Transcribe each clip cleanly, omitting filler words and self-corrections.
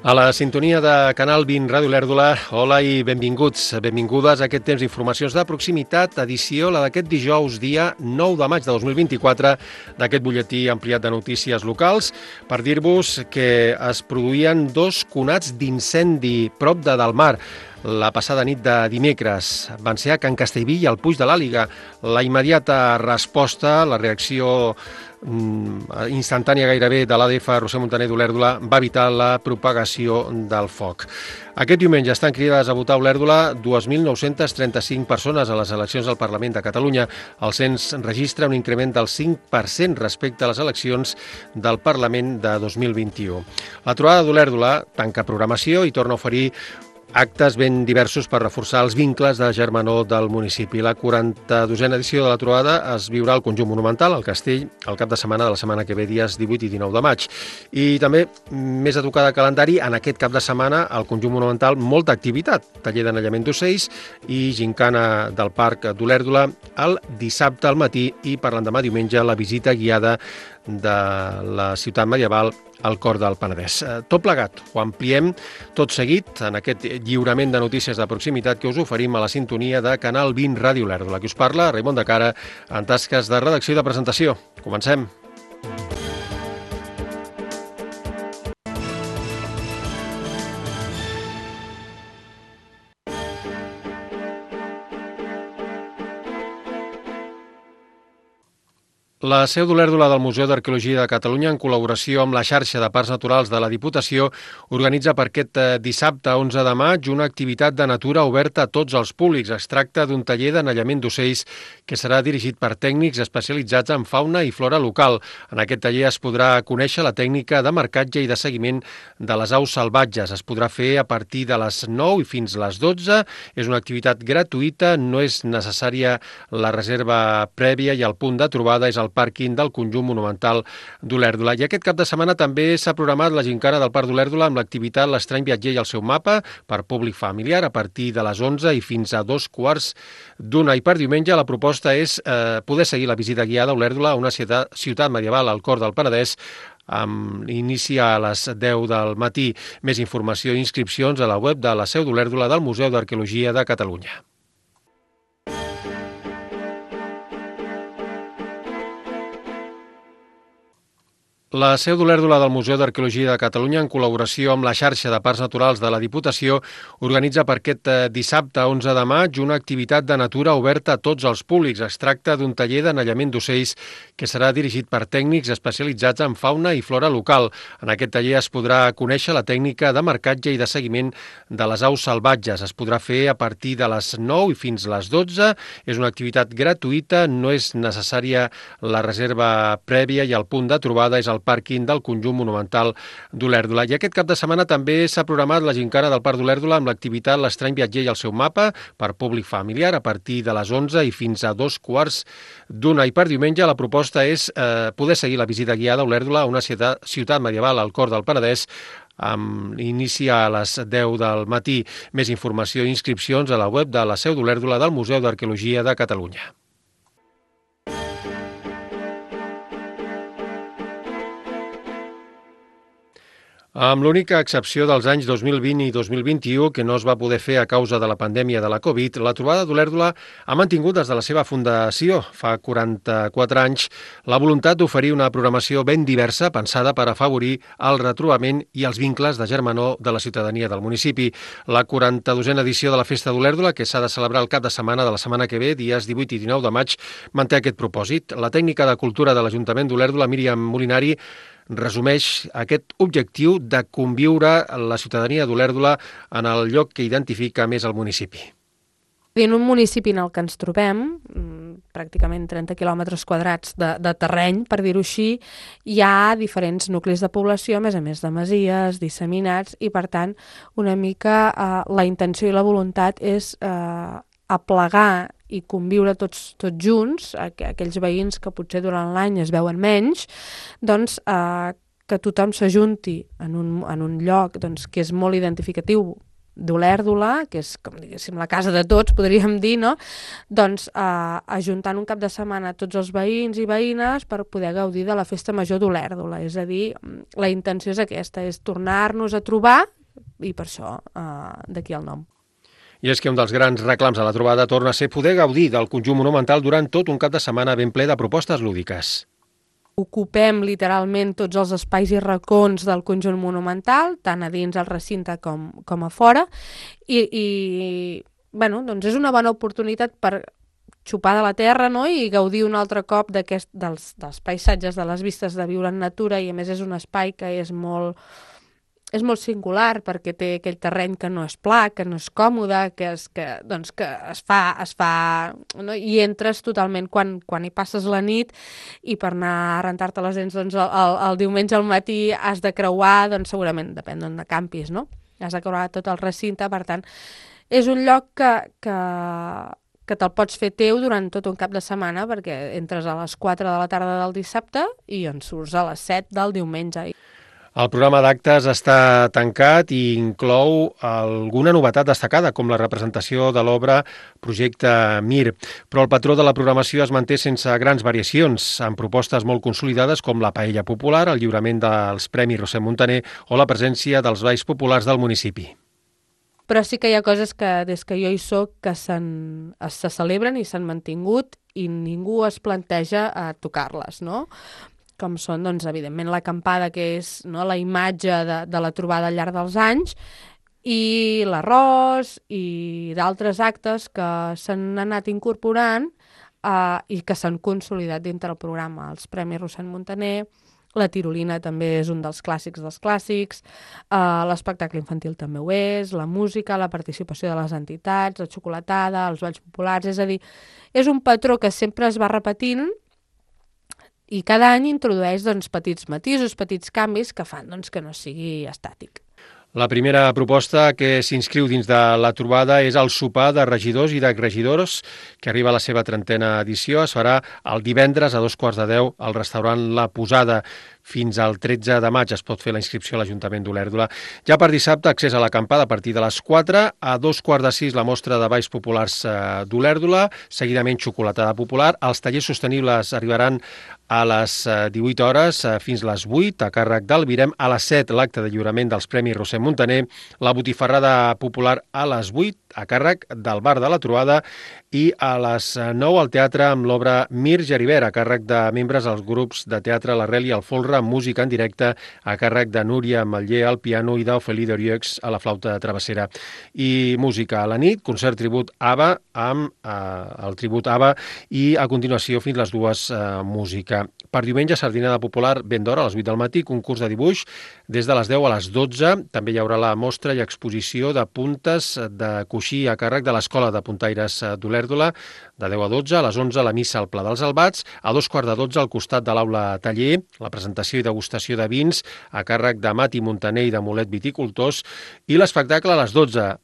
A la sintonia de Canal 20 Ràdio Olèrdola, hola i benvinguts, benvingudes a aquest temps d'informacions de proximitat, edició la d'aquest dijous, dia 9 de maig de 2024, d'aquest butlletí ampliat de notícies locals, per dir-vos que es produïen dos conats d'incendi prop de Dalmar la passada nit de dimecres. Van ser a Can Castellví i al Puig de l'Àliga. La immediata resposta, la reacció instantània gairebé de l'ADF Roser Montaner d'Olèrdola va evitar la propagació del foc. Aquest diumenge estan cridades a votar a Olèrdola 2.935 persones a les eleccions al Parlament de Catalunya. El cens registra un increment del 5% respecte a les eleccions del Parlament de 2021. La trobada d'Olèrdola tanca programació i torna a oferir actes ben diversos per reforçar els vincles de germanor del municipi. La 42a edició de la trobada es viurà al Conjunt Monumental, al Castell, el cap de setmana de la setmana que ve, dies 18 i 19 de maig. I també, més a tocar de calendari, en aquest cap de setmana al Conjunt Monumental molta activitat. Taller d'anellament d'ocells i gincana del Parc d'Olèrdola el dissabte al matí i per l'endemà diumenge la visita guiada de la ciutat medieval al cor del Penedès. Tot plegat, ho ampliem tot seguit en aquest lliurament de notícies de proximitat que us oferim a la sintonia de Canal 20 Ràdio Olèrdola. Qui us parla, Raimon de Cara, en tasques de redacció i de presentació. Comencem. La seu d'Olèrdola del Museu d'Arqueologia de Catalunya, en col·laboració amb la xarxa de Parcs Naturals de la Diputació, organitza per aquest dissabte 11 de maig una activitat de natura oberta a tots els públics. Es tracta d'un taller d'anellament d'ocells que serà dirigit per tècnics especialitzats en fauna i flora local. En aquest taller es podrà conèixer la tècnica de marcatge i de seguiment de les aus salvatges. Es podrà fer a partir de les 9 i fins a les 12. És una activitat gratuïta, no és necessària la reserva prèvia i el punt de trobada és el pàrquing del Conjunt Monumental d'Olèrdola. I aquest cap de setmana també s'ha programat la gincana del Parc d'Olèrdola amb l'activitat L'estrany viatger i el seu mapa per públic familiar a partir de les 11 i fins a 2:15. I per diumenge la proposta és poder seguir la visita guiada a Olèrdola, una ciutat medieval al cor del Penedès, amb inici a les 10 del matí. Més informació i inscripcions a la web de la seu d'Olèrdola del Museu d'Arqueologia de Catalunya. La seu d'Olèrdola del Museu d'Arqueologia de Catalunya, en col·laboració amb la xarxa de Parcs Naturals de la Diputació, organitza per aquest dissabte 11 de maig una activitat de natura oberta a tots els públics. Es tracta d'un taller d'anellament d'ocells que serà dirigit per tècnics especialitzats en fauna i flora local. En aquest taller es podrà conèixer la tècnica de marcatge i de seguiment de les aus salvatges. Es podrà fer a partir de les 9 i fins a les 12. És una activitat gratuïta, no és necessària la reserva prèvia i el punt de trobada és el pàrquing del Conjunt Monumental d'Olèrdola. I aquest cap de setmana també s'ha programat la gincana del Parc d'Olèrdola amb l'activitat L'estrany viatger i el seu mapa per públic familiar a partir de les 11 i fins a 2:15. I per diumenge la proposta és poder seguir la visita guiada a Olèrdola, una ciutat medieval al cor del Penedès, amb inici a les 10 del matí. Més informació i inscripcions a la web de la seu d'Olèrdola del Museu d'Arqueologia de Catalunya. Amb l'única excepció dels anys 2020 i 2021, que no es va poder fer a causa de la pandèmia de la Covid, la trobada d'Olèrdola ha mantingut des de la seva fundació, fa 44 anys, la voluntat d'oferir una programació ben diversa pensada per afavorir el retrobament i els vincles de germanor de la ciutadania del municipi. La 42a edició de la Festa d'Olèrdola, que s'ha de celebrar el cap de setmana de la setmana que ve, dies 18 i 19 de maig, manté aquest propòsit. La tècnica de cultura de l'Ajuntament d'Olèrdola, Míriam Molinari, resumeix aquest objectiu de conviure la ciutadania d'Olèrdola en el lloc que identifica més el municipi. En un municipi en el que ens trobem, pràcticament 30 quilòmetres quadrats de terreny, per dir-ho així, hi ha diferents nuclis de població, a més de masies, disseminats, i per tant una mica la intenció i la voluntat és aplegar i conviure tots junts, aquells veïns que potser durant l'any es veuen menys, doncs que tothom s'ajunti en un lloc doncs, que és molt identificatiu d'Olèrdola, que és, com diguéssim, la casa de tots, podríem dir, no? Doncs ajuntant un cap de setmana tots els veïns i veïnes per poder gaudir de la festa major d'Olèrdola. És a dir, la intenció és aquesta, és tornar-nos a trobar, i per això d'aquí el nom. I és que un dels grans reclams a la trobada torna a ser poder gaudir del conjunt monumental durant tot un cap de setmana ben ple de propostes lúdiques. Ocupem literalment tots els espais i racons del conjunt monumental, tant a dins el recinte com a fora, i bueno, doncs és una bona oportunitat per xupar de la terra, no? I gaudir un altre cop dels paisatges, de les vistes, de viure en natura, i a més és un espai que és molt singular perquè té aquell terreny que no és pla, que no és còmode, que es fa no? I entres totalment quan hi passes la nit, i per anar a rentar-te les dents doncs, el diumenge al matí has de creuar, doncs segurament depèn d'on campis, no? Has de creuar tot el recinte, per tant, és un lloc que te'l pots fer teu durant tot un cap de setmana, perquè entres a les 4 de la tarda del dissabte i en surts a les 7 del diumenge. El programa d'actes està tancat i inclou alguna novetat destacada, com la representació de l'obra Projecte Mir. Però el patró de la programació es manté sense grans variacions, amb propostes molt consolidades com la paella popular, el lliurament dels Premis Roser Muntaner o la presència dels balls populars del municipi. Però sí que hi ha coses que, des que jo hi soc, que se celebren i s'han mantingut i ningú es planteja a tocar-les, no? Com són, doncs, evidentment, l'acampada, que és, no, la imatge de la trobada al llarg dels anys, i l'arròs i d'altres actes que s'han anat incorporant i que s'han consolidat dintre el programa. Els Premis Roser Muntaner, la tirolina també és un dels clàssics, l'espectacle infantil també ho és, la música, la participació de les entitats, la xocolatada, els balls populars, és a dir, és un patró que sempre es va repetint i cada any introdueix doncs, petits matisos, petits canvis que fan doncs, que no sigui estàtic. La primera proposta que s'inscriu dins de la trobada és el sopar de regidors i d'exregidors, que arriba a la seva 30a edició. Es farà el divendres a 2:15 al restaurant La Posada. Fins al 13 de maig es pot fer la inscripció a l'Ajuntament d'Olèrdola. Ja per dissabte, accés a l'acampada a partir de les 4, a 5:45 la mostra de balls populars d'Olèrdola, seguidament xocolatada popular. Els tallers sostenibles arribaran a les 18 hores fins les 8, a càrrec del Virem. A les 7, l'acte de lliurament dels Premis Roser Muntaner, la botifarrada popular a les 8, a càrrec del Bar de la Trobada, i a les 9 al teatre amb l'obra Mir Geribert, a càrrec de membres dels grups de teatre L'Arrel i el Folre, amb música en directe a càrrec de Núria Matller al piano i d'Ofeli Dorieux a la flauta travessera. I música a la nit, concert tribut ABBA amb el tribut ABBA, i a continuació fins les 2 música. Per diumenge, sardinada popular ben d'hora, a les 8 del matí, concurs de dibuix des de les 10 a les 12. També hi haurà la mostra i exposició de puntes de coixí a càrrec de l'Escola de Puntaires d'Olèrdola, de 10 a 12, a les 11 la missa al Pla dels Albats, a 2:15 al costat de l'aula taller, la presentació i degustació de vins a càrrec de Mati Muntaner i de Molet Viticultors, i l'espectacle a les 12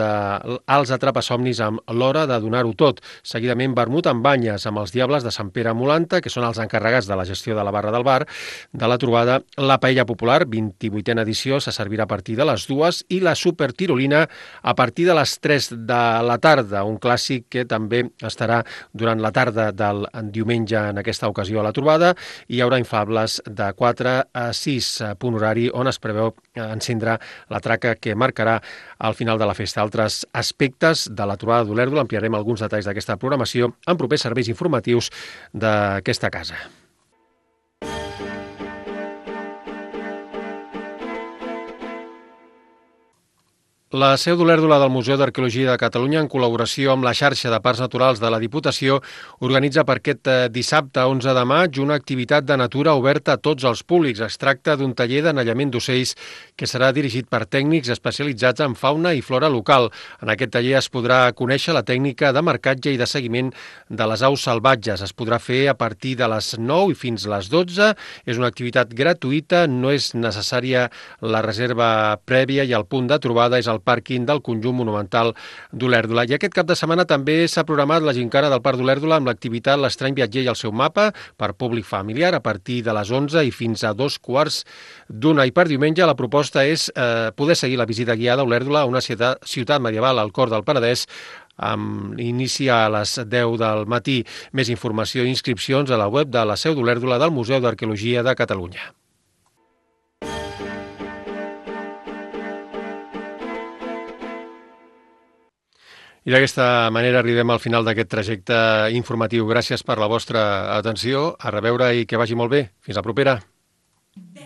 d'Als Atrapasomnis amb l'hora de donar-ho tot. Seguidament, vermut amb banyes amb els Diables de Sant Pere Molanta, que són els encarregats de la gestió de la barra del bar de la trobada. La paella popular, 28a edició, se servirà a partir de les 2, i la supertirolina a partir de les 3 de la tarda, un clàssic que també estarà durant la tarda del diumenge en aquesta ocasió a la trobada. Hi haurà infables de 4 a 6, punt horari on es preveu encendre la traca que marcarà al final de la festa. Altres aspectes de la trobada d'Olèrdola, ampliarem alguns detalls d'aquesta programació en propers serveis informatius d'aquesta casa. La seu d'Olèrdola del Museu d'Arqueologia de Catalunya, en col·laboració amb la xarxa de parcs naturals de la Diputació, organitza per aquest dissabte 11 de maig una activitat de natura oberta a tots els públics. Es tracta d'un taller d'anellament d'ocells que serà dirigit per tècnics especialitzats en fauna i flora local. En aquest taller es podrà conèixer la tècnica de marcatge i de seguiment de les aus salvatges. Es podrà fer a partir de les 9 i fins les 12. És una activitat gratuïta, no és necessària la reserva prèvia, i el punt de trobada és el al pàrquing del conjunt monumental d'Olèrdola. I aquest cap de setmana també s'ha programat la gincana del Parc d'Olèrdola amb l'activitat L'estrany viatger i el seu mapa per públic familiar a partir de les 11 i fins a 2:15. I per diumenge la proposta és poder seguir la visita guiada a Olèrdola, una ciutat medieval al cor del Penedès, amb inici a les 10 del matí. Més informació i inscripcions a la web de la Seu d'Olèrdola del Museu d'Arqueologia de Catalunya. I d'aquesta manera arribem al final d'aquest trajecte informatiu. Gràcies per la vostra atenció. A reveure i que vagi molt bé. Fins la propera.